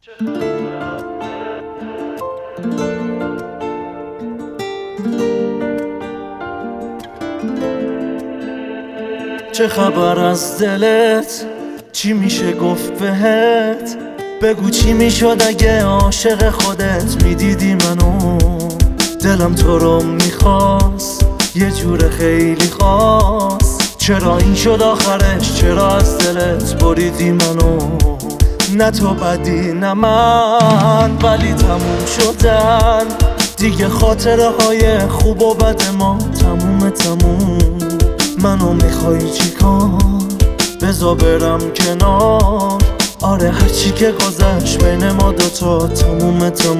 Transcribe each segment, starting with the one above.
چه خبر از دلت؟ چی میشه گفت بهت؟ بگو چی میشد اگه عاشق خودت میدیدی منو؟ دلم تو رو میخواست یه جور خیلی خاص. چرا این شد آخرش؟ چرا از دلت بریدی منو؟ نه تو بدی نه من، ولی تموم شدن دیگه. خاطره های خوب و بد ما تموم. منو میخوای چیکار؟ بذار برم کنار. آره هرچی که گذشت بین ما دوتا تموم.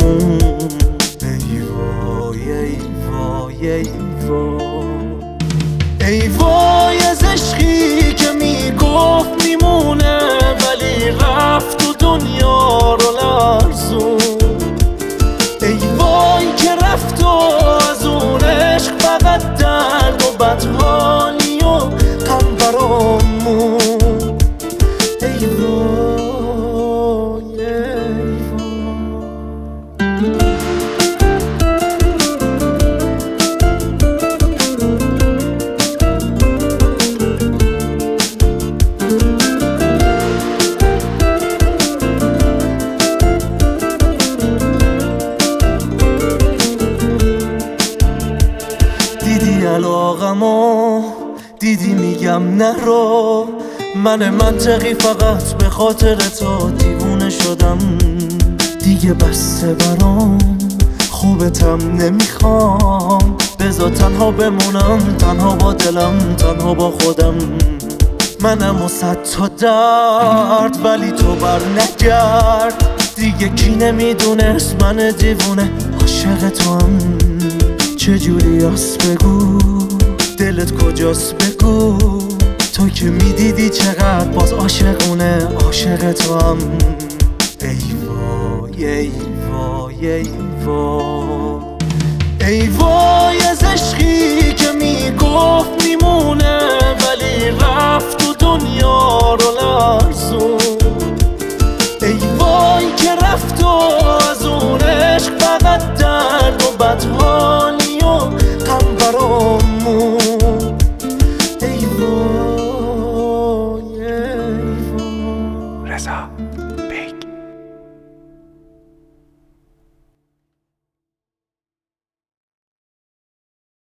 ای وای ای وای ای وای ای وای از عشقی که میگفت میمونه ولی رفت و دنیا رو لرزون. ای وای که رفت و از اون عشق فقط درد و بدحالی و غم برامون. ای وای ای دیدی علاقمو؟ دیدی میگم نرو؟ من منطقی فقط به خاطر تو دیوونه شدم. دیگه بسته برام، خوبتم نمیخوام. بذار تنها بمونم، تنها با دلم، تنها با خودم. منم و 100 تا درد ولی تو بر نگرد. دیگه کی نمیدونست من دیوونه عاشق تو هم. چجوری هست بگو؟ دلت کجاست بگو؟ تو که میدیدی چقدر باز عاشقونه عاشق تو هم. ای وای ای وای ای وای ای وای از عشقی که میگفت میمونه ولی